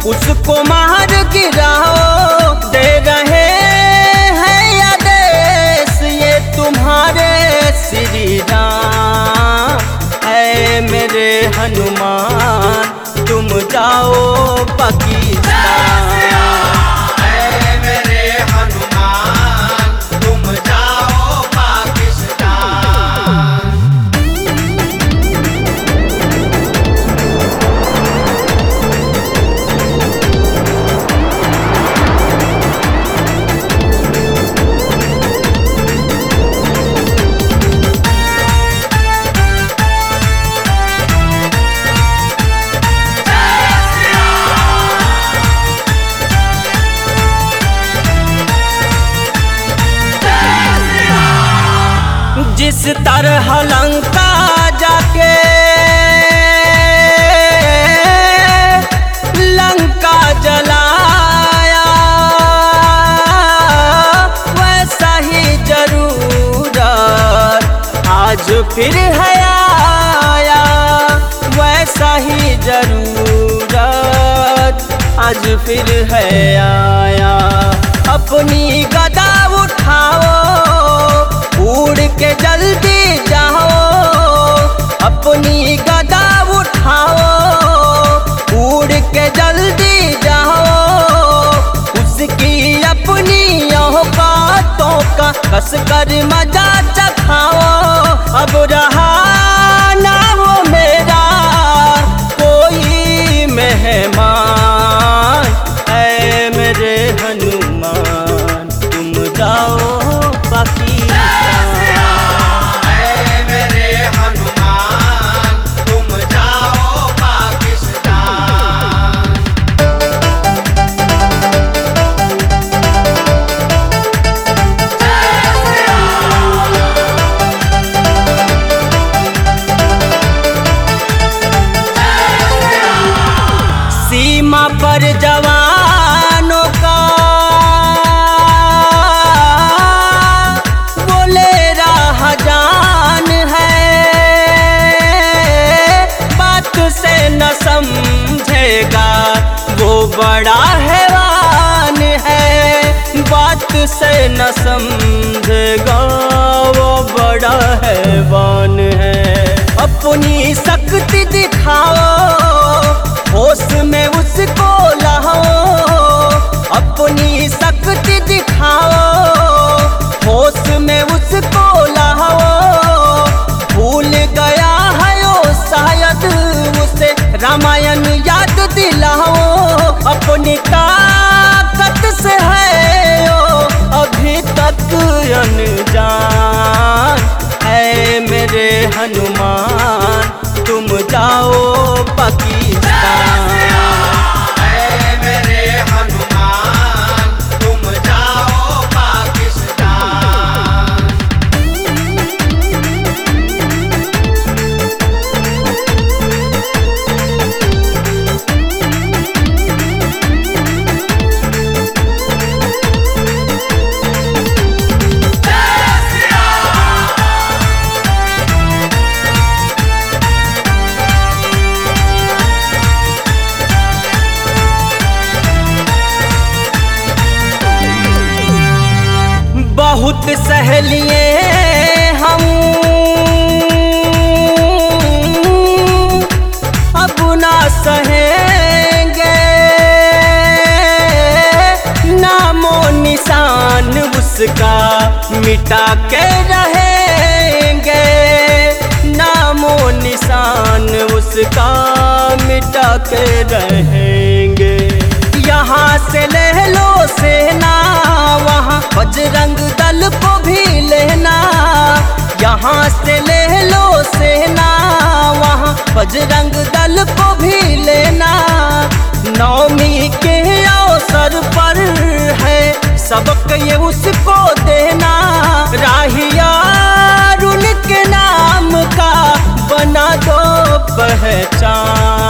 उसको मार गिराओ। दे रहे हैं आदेश ये तुम्हारे श्री राम। ऐ मेरे हनुमान तुम जाओ पाकिस्तान। ऐ मेरे हनुमान तुम जाओ पाकिस्तान। जिस तरह लंका जाके लंका जलाया, वैसा ही जरूरत आज फिर है आया। वैसा ही जरूरत आज फिर है आया। अपनी गदा उठाओ उड़ के जल्दी जाओ। अपनी गदा उठाओ उड़ के जल्दी जाओ। उसकी अपनी औकातों का कसकर मजा चखाओ। अब रहा ना वो मेरा कोई मेहमान। ऐ मेरे हनुमान तुम जाओ पाकिस्तान। सीमा पर जवानों का बोले राह जान है। बात से न समझेगा वो बड़ा हैवान है। बात से न समझेगा वो बड़ा हैवान है। अपनी शक्ति दिखाओ होश में उसको लाओ। अपनी शक्ति दिखाओ होश में उसको लाओ। भूल गया है ओ शायद उसे रामायण याद दिलाओ। अपनी ताकत से है ओ अभी तक अनजान। ऐ मेरे हनुमान तुम जाओ पाकिस्तान। ऐ मेरे हनुमान तुम जाओ पाकिस्तान। बहुत सहेलिए हम अब ना सहेंगे। नामो निशान उसका मिटा के रहेंगे। नामो निशान उसका मिटा के रहेंगे। यहाँ से ले लो सेना वहाँ बजरंग दल को भी लेना। यहाँ से ले लो सेना वहाँ बजरंग दल को भी लेना। नौमी के अवसर पर है सबक ये उसको देना। राहिया उनके नाम का बना दो पहचान।